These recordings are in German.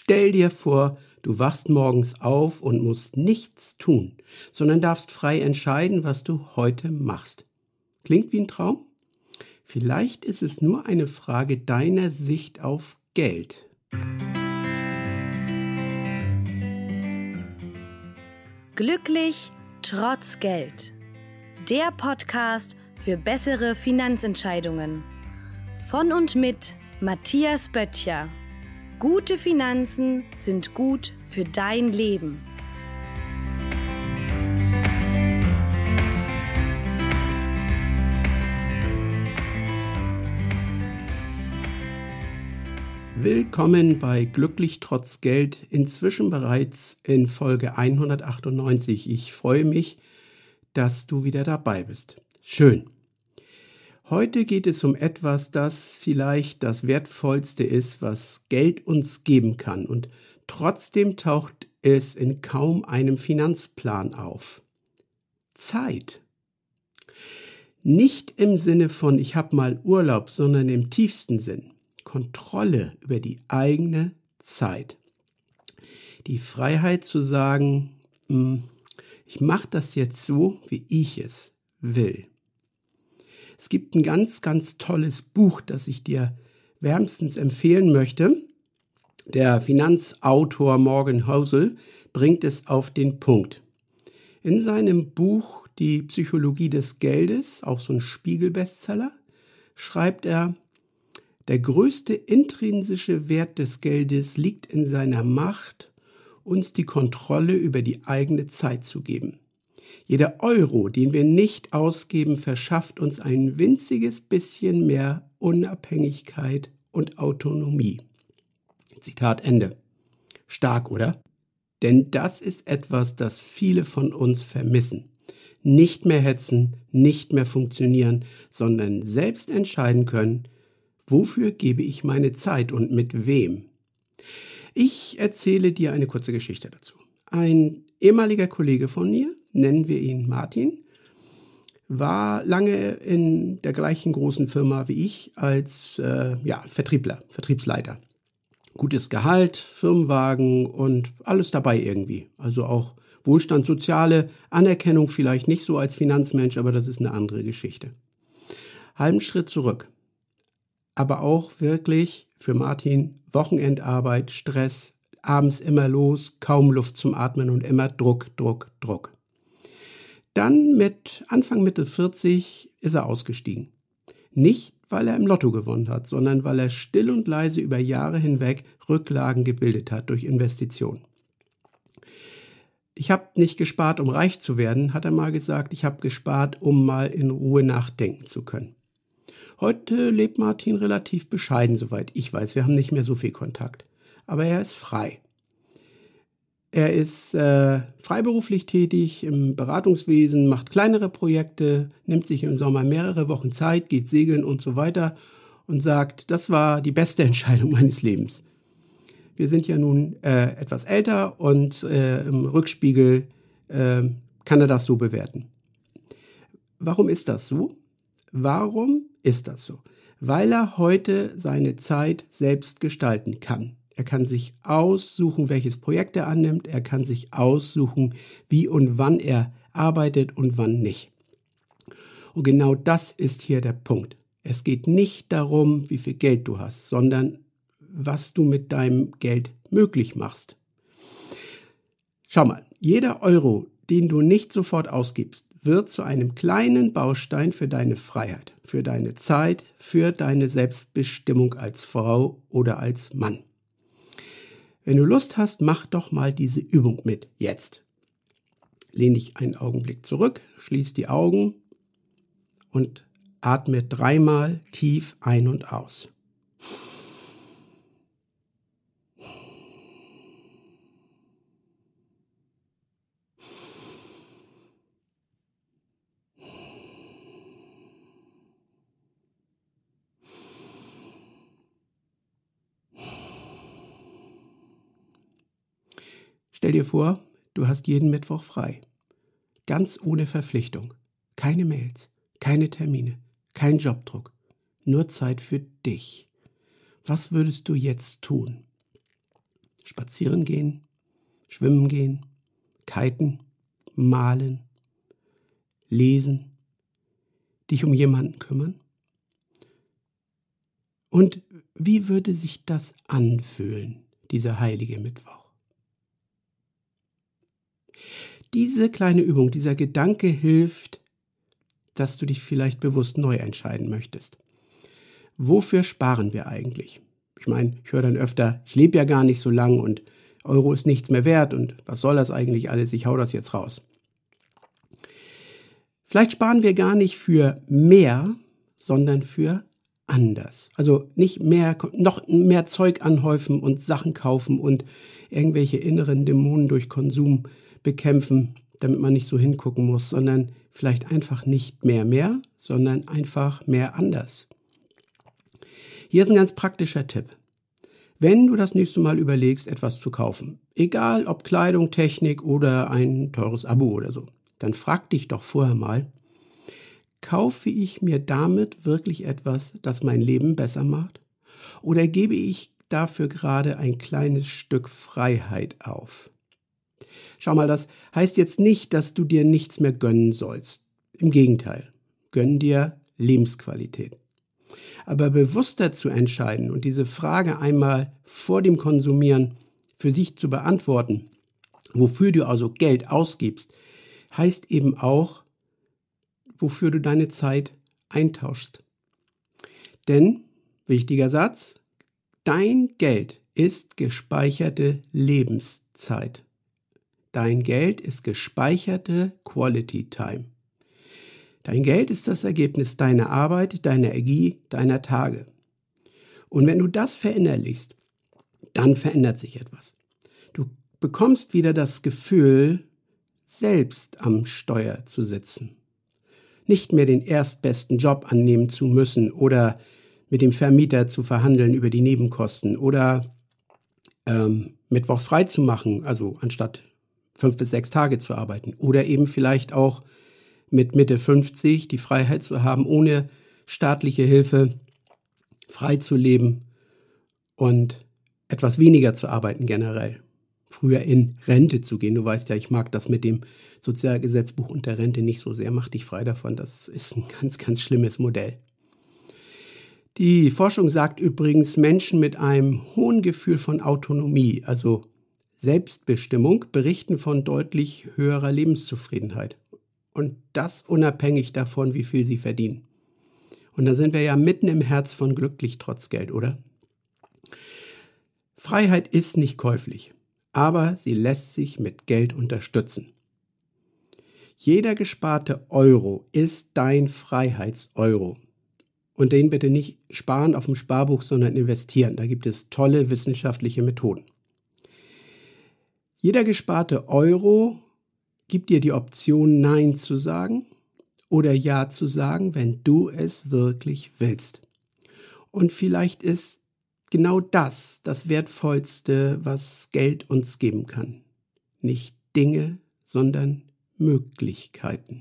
Stell dir vor, du wachst morgens auf und musst nichts tun, sondern darfst frei entscheiden, was du heute machst. Klingt wie ein Traum? Vielleicht ist es nur eine Frage deiner Sicht auf Geld. Glücklich trotz Geld. Der Podcast für bessere Finanzentscheidungen. Von und mit Matthias Böttcher. Gute Finanzen sind gut für dein Leben. Willkommen bei Glücklich trotz Geld, inzwischen bereits in Folge 198. Ich freue mich, dass du wieder dabei bist. Schön. Heute geht es um etwas, das vielleicht das Wertvollste ist, was Geld uns geben kann. Und trotzdem taucht es in kaum einem Finanzplan auf. Zeit. Nicht im Sinne von ich habe mal Urlaub, sondern im tiefsten Sinn. Kontrolle über die eigene Zeit. Die Freiheit zu sagen, ich mache das jetzt so, wie ich es will. Es gibt ein ganz, ganz tolles Buch, das ich dir wärmstens empfehlen möchte. Der Finanzautor Morgan Housel bringt es auf den Punkt. In seinem Buch Die Psychologie des Geldes, auch so ein Spiegel-Bestseller, schreibt er, der größte intrinsische Wert des Geldes liegt in seiner Macht, uns die Kontrolle über die eigene Zeit zu geben. Jeder Euro, den wir nicht ausgeben, verschafft uns ein winziges bisschen mehr Unabhängigkeit und Autonomie. Zitat Ende. Stark, oder? Denn das ist etwas, das viele von uns vermissen. Nicht mehr hetzen, nicht mehr funktionieren, sondern selbst entscheiden können, wofür gebe ich meine Zeit und mit wem? Ich erzähle dir eine kurze Geschichte dazu. Ein ehemaliger Kollege von mir, nennen wir ihn Martin, war lange in der gleichen großen Firma wie ich als Vertriebsleiter. Gutes Gehalt, Firmenwagen und alles dabei irgendwie. Also auch Wohlstand, soziale Anerkennung vielleicht nicht so als Finanzmensch, aber das ist eine andere Geschichte. Halben Schritt zurück. Aber auch wirklich für Martin Wochenendarbeit, Stress, abends immer los, kaum Luft zum Atmen und immer Druck. Dann mit Anfang Mitte 40 ist er ausgestiegen. Nicht, weil er im Lotto gewonnen hat, sondern weil er still und leise über Jahre hinweg Rücklagen gebildet hat durch Investitionen. Ich habe nicht gespart, um reich zu werden, hat er mal gesagt. Ich habe gespart, um mal in Ruhe nachdenken zu können. Heute lebt Martin relativ bescheiden, soweit ich weiß. Wir haben nicht mehr so viel Kontakt. Aber er ist frei. Er ist freiberuflich tätig im Beratungswesen, macht kleinere Projekte, nimmt sich im Sommer mehrere Wochen Zeit, geht segeln und so weiter und sagt, das war die beste Entscheidung meines Lebens. Wir sind ja nun etwas älter und im Rückspiegel kann er das so bewerten. Warum ist das so? Warum ist das so? Weil er heute seine Zeit selbst gestalten kann. Er kann sich aussuchen, welches Projekt er annimmt. Er kann sich aussuchen, wie und wann er arbeitet und wann nicht. Und genau das ist hier der Punkt. Es geht nicht darum, wie viel Geld du hast, sondern was du mit deinem Geld möglich machst. Schau mal, jeder Euro, den du nicht sofort ausgibst, wird zu einem kleinen Baustein für deine Freiheit, für deine Zeit, für deine Selbstbestimmung als Frau oder als Mann. Wenn du Lust hast, mach doch mal diese Übung mit. Jetzt. Lehn dich einen Augenblick zurück, schließ die Augen und atme 3-mal tief ein und aus. Stell dir vor, du hast jeden Mittwoch frei. Ganz ohne Verpflichtung. Keine Mails, keine Termine, kein Jobdruck. Nur Zeit für dich. Was würdest du jetzt tun? Spazieren gehen, schwimmen gehen, kiten, malen, lesen, dich um jemanden kümmern? Und wie würde sich das anfühlen, dieser heilige Mittwoch? Diese kleine Übung, dieser Gedanke hilft, dass du dich vielleicht bewusst neu entscheiden möchtest. Wofür sparen wir eigentlich? Ich meine, ich höre dann öfter, ich lebe ja gar nicht so lang und Euro ist nichts mehr wert und was soll das eigentlich alles? Ich hau das jetzt raus. Vielleicht sparen wir gar nicht für mehr, sondern für anders. Also nicht mehr, noch mehr Zeug anhäufen und Sachen kaufen und irgendwelche inneren Dämonen durch Konsum bekämpfen, damit man nicht so hingucken muss, sondern vielleicht einfach nicht mehr, sondern einfach mehr anders. Hier ist ein ganz praktischer Tipp. Wenn du das nächste Mal überlegst, etwas zu kaufen, egal ob Kleidung, Technik oder ein teures Abo oder so, dann frag dich doch vorher mal, kaufe ich mir damit wirklich etwas, das mein Leben besser macht? Oder gebe ich dafür gerade ein kleines Stück Freiheit auf? Schau mal, das heißt jetzt nicht, dass du dir nichts mehr gönnen sollst. Im Gegenteil, gönn dir Lebensqualität. Aber bewusster zu entscheiden und diese Frage einmal vor dem Konsumieren für dich zu beantworten, wofür du also Geld ausgibst, heißt eben auch, wofür du deine Zeit eintauschst. Denn, wichtiger Satz, dein Geld ist gespeicherte Lebenszeit. Dein Geld ist gespeicherte Quality Time. Dein Geld ist das Ergebnis deiner Arbeit, deiner Energie, deiner Tage. Und wenn du das verinnerlichst, dann verändert sich etwas. Du bekommst wieder das Gefühl, selbst am Steuer zu sitzen. Nicht mehr den erstbesten Job annehmen zu müssen oder mit dem Vermieter zu verhandeln über die Nebenkosten oder mittwochs frei zu machen, also anstatt 5 bis 6 Tage zu arbeiten. Oder eben vielleicht auch mit Mitte 50 die Freiheit zu haben, ohne staatliche Hilfe frei zu leben und etwas weniger zu arbeiten generell. Früher in Rente zu gehen. Du weißt ja, ich mag das mit dem Sozialgesetzbuch und der Rente nicht so sehr. Mach dich frei davon. Das ist ein ganz, ganz schlimmes Modell. Die Forschung sagt übrigens, Menschen mit einem hohen Gefühl von Autonomie, also Selbstbestimmung, berichten von deutlich höherer Lebenszufriedenheit. Und das unabhängig davon, wie viel sie verdienen. Und da sind wir ja mitten im Herz von glücklich trotz Geld, oder? Freiheit ist nicht käuflich, aber sie lässt sich mit Geld unterstützen. Jeder gesparte Euro ist dein Freiheitseuro. Und den bitte nicht sparen auf dem Sparbuch, sondern investieren. Da gibt es tolle wissenschaftliche Methoden. Jeder gesparte Euro gibt dir die Option, Nein zu sagen oder Ja zu sagen, wenn du es wirklich willst. Und vielleicht ist genau das Wertvollste, was Geld uns geben kann. Nicht Dinge, sondern Möglichkeiten.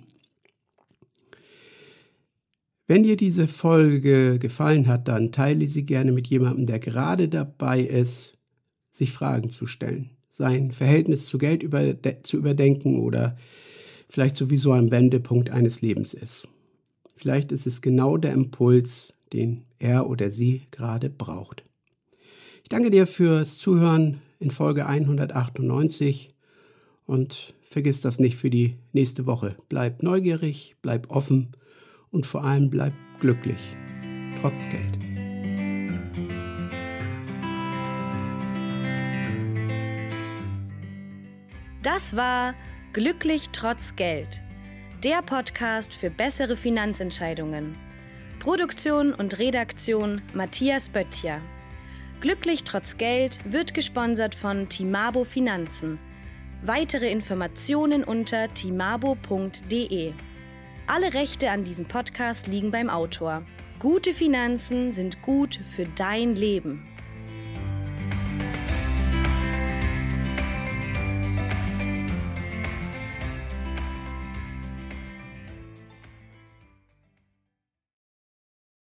Wenn dir diese Folge gefallen hat, dann teile sie gerne mit jemandem, der gerade dabei ist, sich Fragen zu stellen. Sein Verhältnis zu Geld zu überdenken oder vielleicht sowieso am Wendepunkt eines Lebens ist. Vielleicht ist es genau der Impuls, den er oder sie gerade braucht. Ich danke dir fürs Zuhören in Folge 198 und vergiss das nicht für die nächste Woche. Bleib neugierig, bleib offen und vor allem bleib glücklich, trotz Geld. Das war Glücklich trotz Geld, der Podcast für bessere Finanzentscheidungen. Produktion und Redaktion Matthias Böttcher. Glücklich trotz Geld wird gesponsert von Timabo Finanzen. Weitere Informationen unter timabo.de. Alle Rechte an diesem Podcast liegen beim Autor. Gute Finanzen sind gut für dein Leben.